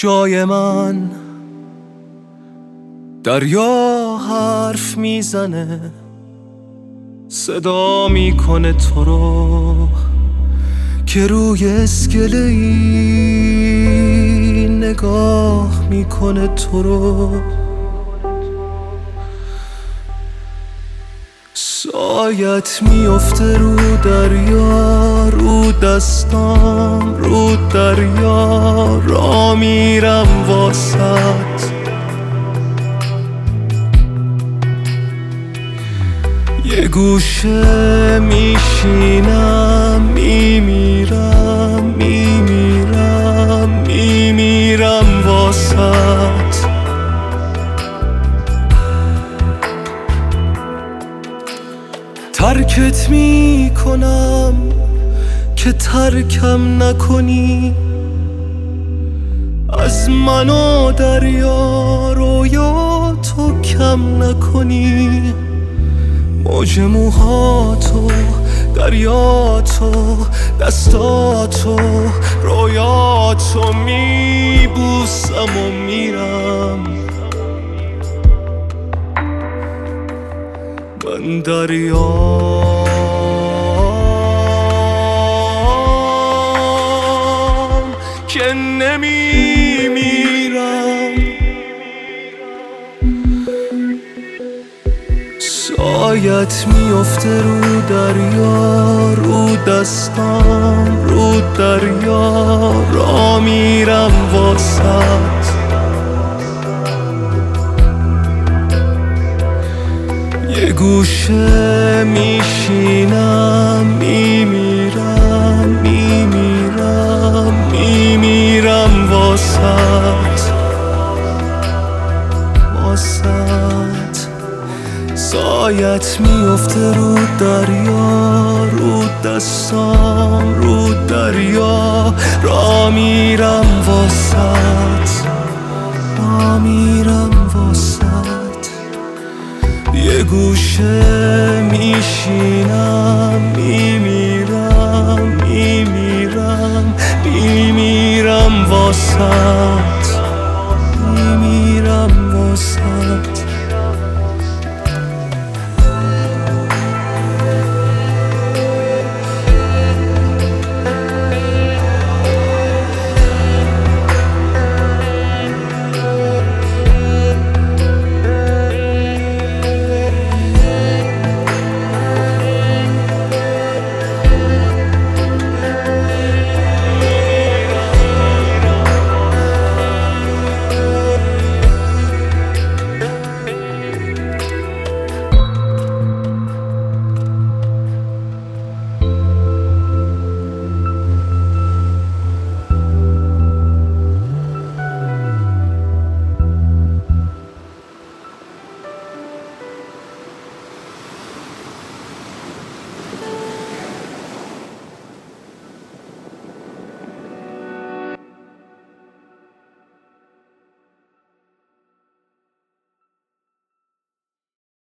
جای من دریا حرف میزنه، صدا میکنه تو رو که روی اسکله‌ای نگاه میکنه تو رو. سایت میفته رو دریا، رو دستام رو دریا، را میرم واسط. یه گوشه میشینم، میمیرم میمیرم میمیرم واسط. ترکت میکنم که ترکم نکنی، از من و دریا رویا تو کم نکنی. موج موهاتو، دریاتو، دستاتو، رویاتو میبوسم و میرم. من دریام که نمیمیرم. سایت میفته رو دریا، رو دستام رو دریا، را میرم واسط. یه گوشه میشینم، میمیرم میمیرم میمیرم واسط. سایت میفته رو دریا، رو دستام رو دریا، را میرم واسط، را میرم واسط. یه گوشه میشینم، میمیرم میمیرم میمیرم واسط.